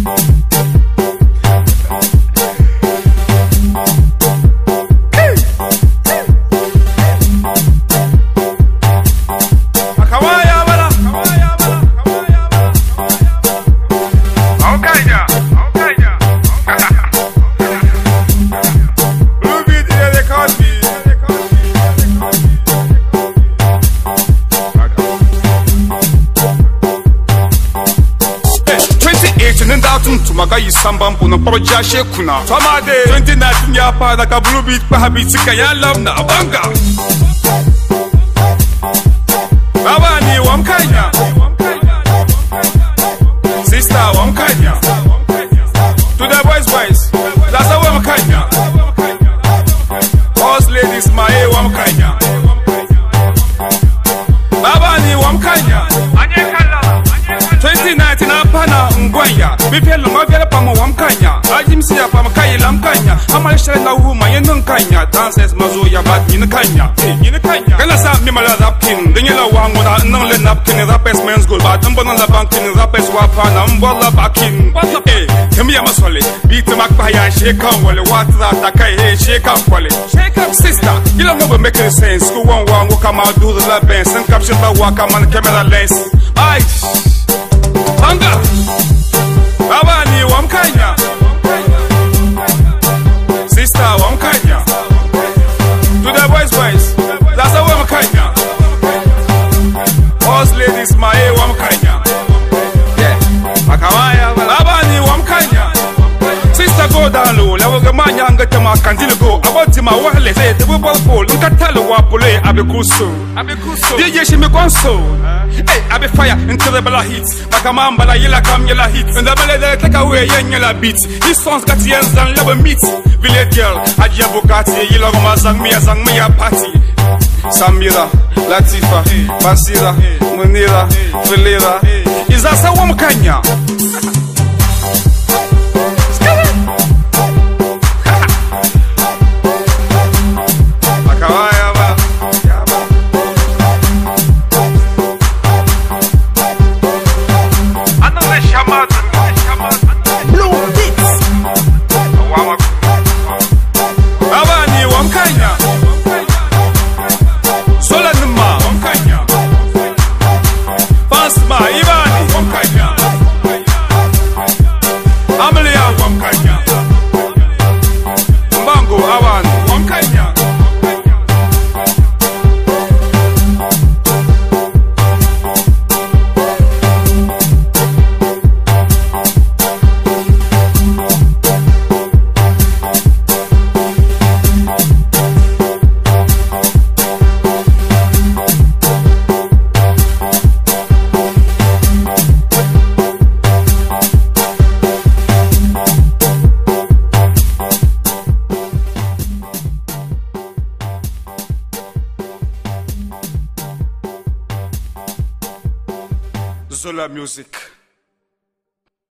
Maka yisamba mpuna proja shekuna Famade 2019 ya pada ka blue beat pa habit sika ya love na abanga Baba ni wamkanya Sister wamkanya To the boys That's a wamkanya Boss ladies mae wamkanya Baba ni wamkanya 2019 apana ngwanya bipelo ngavela pamo wamkanya ajimsi ya pamo kayila mkanya amalishele na uhuma yenkanya dances mazoya bad yinkanya yinkanya kana sa mimala rapkin dingela wango na nangle napkin rapes men's goal bad mbona la bankin rapes wapana mbola bakin kemi ya maswale beat makba ya sheka wale watra takai he sheka kwale sheka sister you don't know make sense go one wango kama do the best and capture the waka man camera lens ai Anga Baba ni wamkanya Sister wamkanya To the boys That's a wamkanya Boss ladies mae wamkanya Yeah Makawaya Baba ni wamkanya Sister go down low Lewa gamanya anga tama kandili go Aboti ma wahle Say the bubble pole Nkatalo wapule abikusu DJ shimi konso Hey, I be fire into the bala hits. Bakamamba la yela kam yela hits. And the belly take away yela beats. These songs got yens and love meat. Village girl, Haji Bukati, yela goma sang me a party. Samira, Latifa, Basira, Munira, Felira. Is that a woman Kenya? Zola Music.